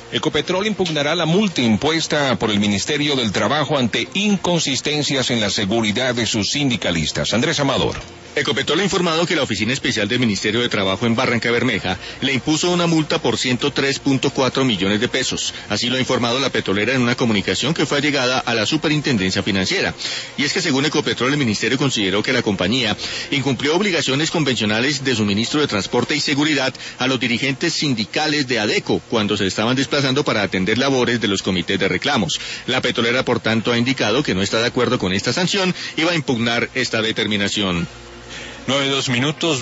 Ecopetrol impugnará la multa impuesta por el Ministerio del Trabajo ante inconsistencias en la seguridad de sus sindicalistas. Andrés Amador. Ecopetrol ha informado que la Oficina Especial del Ministerio de Trabajo en Barrancabermeja le impuso una multa por 103.4 millones de pesos. Así lo ha informado la petrolera en una comunicación que fue allegada a la Superintendencia Financiera. Y es que según Ecopetrol, el Ministerio consideró que la compañía incumplió obligaciones convencionales de suministro de transporte y seguridad a los dirigentes sindicales de ADECO cuando se estaban desplazando para atender labores de los comités de reclamos. La petrolera, por tanto, ha indicado que no está de acuerdo con esta sanción y va a impugnar esta determinación. 9:02.